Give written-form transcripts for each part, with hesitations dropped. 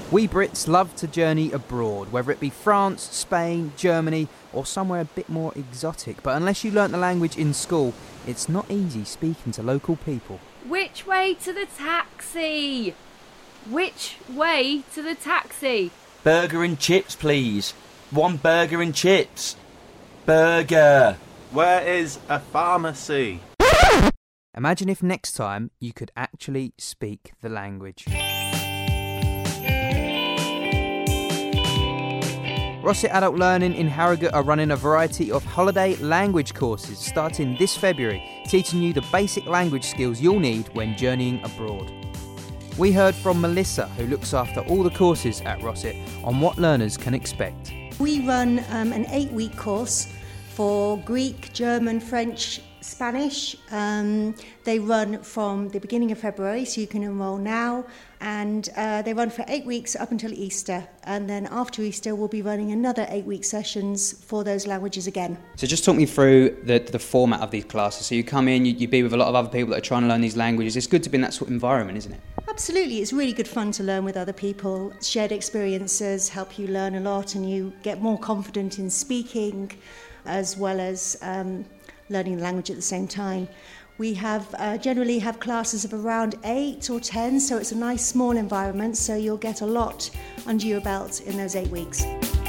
We Brits love to journey abroad, whether it be France, Spain, Germany, or somewhere a bit more exotic. But unless you learnt the language in school, it's not easy speaking to local people. Which way to the taxi? Which way to the taxi? Burger and chips, please. 1 burger and chips. Burger. Where is a pharmacy? Imagine if next time you could actually speak the language. Rosset Adult Learning in Harrogate are running a variety of holiday language courses starting this February, teaching you the basic language skills you'll need when journeying abroad. We heard from Melissa, who looks after all the courses at Rosset, on what learners can expect. We run an 8-week course for Greek, German, French, Spanish. They run from the beginning of February, so you can enrol now, and they run for 8 weeks up until Easter, and then after Easter we'll be running another 8-week sessions for those languages again. So just talk me through the format of these classes. So you come in, you be with a lot of other people that are trying to learn these languages. It's good to be in that sort of environment, isn't it? Absolutely, it's really good fun to learn with other people. Shared experiences help you learn a lot, and you get more confident in speaking as well as learning the language at the same time. We have generally have classes of around 8 or 10, so it's a nice small environment, so you'll get a lot under your belt in those 8 weeks.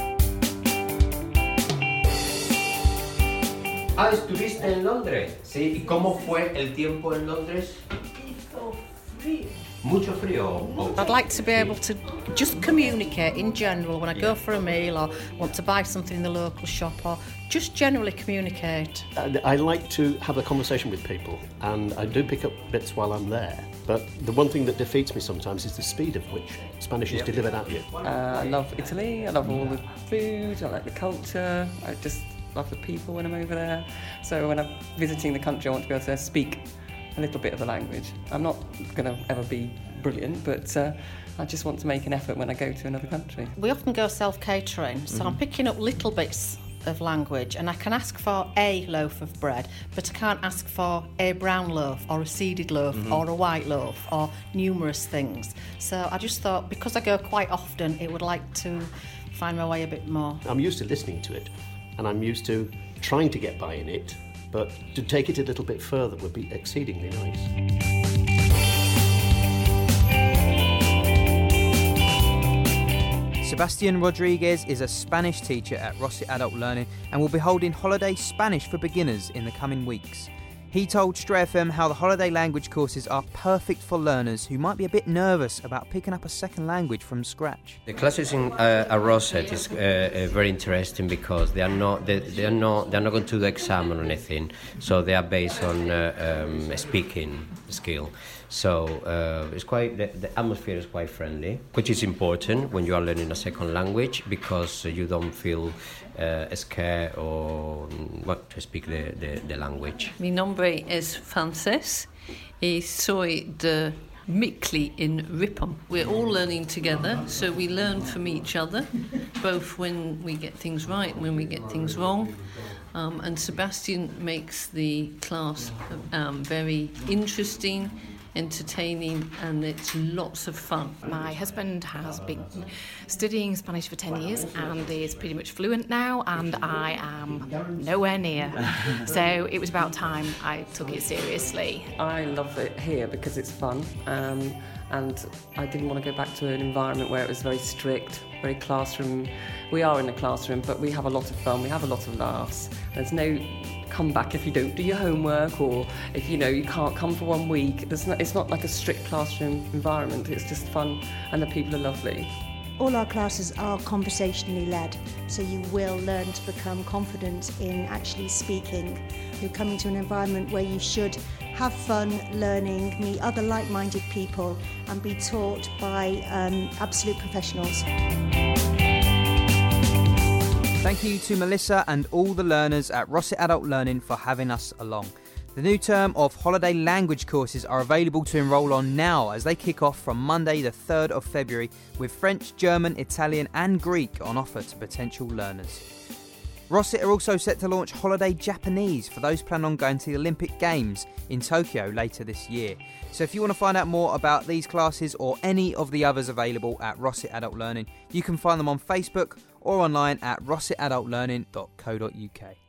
Estuviste en Londres, ¿sí? ¿Y cómo fue el tiempo en Londres? Hizo frío. Mucho frío. I'd like to be able to just communicate in general when I go for a meal or want to buy something in the local shop, or just generally communicate. I like to have a conversation with people, and I do pick up bits while I'm there. But the one thing that defeats me sometimes is the speed of which Spanish is delivered at you. I love Italy, I love all the food, I like the culture, I just love the people when I'm over there. So when I'm visiting the country, I want to be able to speak a little bit of the language. I'm not going to ever be brilliant, but I just want to make an effort when I go to another country. We often go self-catering, so I'm picking up little bits of language, and I can ask for a loaf of bread, but I can't ask for a brown loaf or a seeded loaf or a white loaf or numerous things. So I just thought, because I go quite often, it would like to find my way a bit more. I'm used to listening to it, and I'm used to trying to get by in it, but to take it a little bit further would be exceedingly nice. Sebastian Rodriguez is a Spanish teacher at Rosset Adult Learning and will be holding Holiday Spanish for Beginners in the coming weeks. He told Stray FM how the holiday language courses are perfect for learners who might be a bit nervous about picking up a second language from scratch. The classes in Rosset is very interesting because they are not going to do the exam or anything, so they are based on speaking skill. So it's quite the atmosphere is quite friendly, which is important when you are learning a second language because you don't feel scared or to speak the language. Mi nombre es Frances y soy de Mickley in Ripon. We're all learning together, so we learn from each other, both when we get things right and when we get things wrong. And Sebastian makes the class very interesting, entertaining, and it's lots of fun. My husband has been studying Spanish for 10 years and is pretty much fluent now, and I am nowhere near. So it was about time I took it seriously. I love it here because it's fun, and I didn't want to go back to an environment where it was very strict, very classroom. We are in a classroom, but we have a lot of fun, we have a lot of laughs. There's no come back if you don't do your homework, or if you can't come for 1 week. It's not like a strict classroom environment. It's just fun, and the people are lovely. All our classes are conversationally led, so you will learn to become confident in actually speaking. You're coming to an environment where you should have fun learning, meet other like-minded people, and be taught by absolute professionals. Thank you to Melissa and all the learners at Rosset Adult Learning for having us along. The new term of holiday language courses are available to enrol on now as they kick off from Monday the 3rd of February with French, German, Italian and Greek on offer to potential learners. Rossett are also set to launch Holiday Japanese for those planning on going to the Olympic Games in Tokyo later this year. So if you want to find out more about these classes or any of the others available at Rossett Adult Learning, you can find them on Facebook or online at rossettadultlearning.co.uk.